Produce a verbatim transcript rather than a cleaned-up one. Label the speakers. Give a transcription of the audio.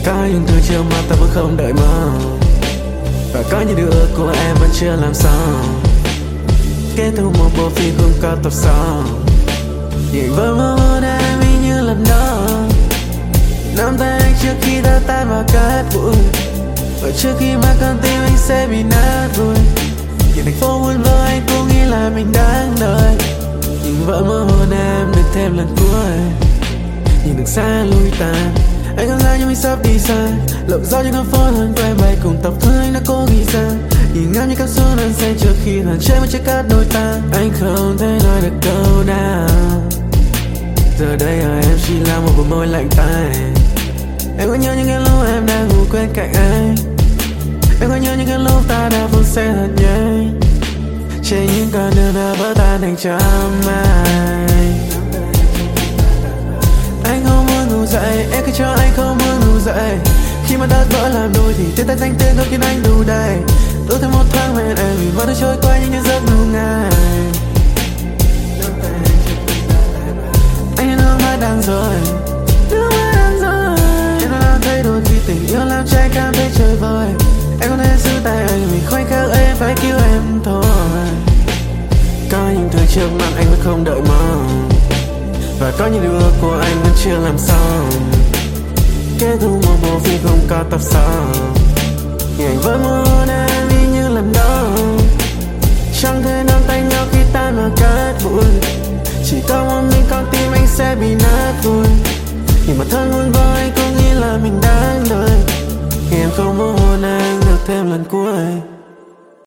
Speaker 1: Có những thứ trước mắt ta vẫn không đợi mong, và có những điều ước của em vẫn chưa làm xong. Kết thúc một bộ phim không có tập sau, nhìn với mơ hôn em y như lần đó. Nắm tay anh trước khi ta tan vào cát bụi, và trước khi mà con tim anh sẽ bị nát vùi. Nhìn thành phố buồn vơ anh cũng nghĩ là mình đáng đợi, nhìn vợ mơ hôn em được thêm lần cuối. Nhìn đường xa lui tàn, anh cảm giác như mình sắp đi xa, lộng gió trên con phố hơn quay bay cùng tập thơ anh đã cố nghĩ ra. Nhìn ngắm như cao su đang say trước khi hàn chế một chiếc cát đôi ta. Anh không thể nói được câu nào, giờ đây ở em chỉ là một bờ môi lạnh tay. Em có nhớ những cái lúc em đang ngủ quên cạnh anh, em có nhớ những cái lúc ta đã phút xe thật nhanh, trên những con đường đã vỡ tan thành trăm mai. Anh không muốn ngủ dậy, em cứ cho anh không muốn ngủ dậy. Khi mà đất vỡ làm đôi thì tiếng tay danh tên thôi khiến anh đủ đầy. Tôi thêm một tháng bên em vì vẫn đã trôi qua những những giấc ngủ ngày. Anh nước mắt đang rơi, nước mắt đang rơi. Em đã làm thay đổi khi tình yêu làm trái cảm thấy chơi vơi. Em có thể giữ tay anh vì khoảnh khắc ấy phải cứu em thôi. Có những thứ trước mặt anh vẫn không đợi mong, và có những điều ước của anh vẫn chưa làm xong. Kết thúc một bộ phim không có tập sau, nhìn anh vẫn muốn em y như lần đó. Chẳng thể nắm tay nhau khi tan vào cát bụi, chỉ có một mình con tim anh sẽ bị nát vùi. Nhìn bản thân buồn vơ anh cũng nghĩ là mình đáng đợi, khi em không muốn hôn anh được thêm lần cuối.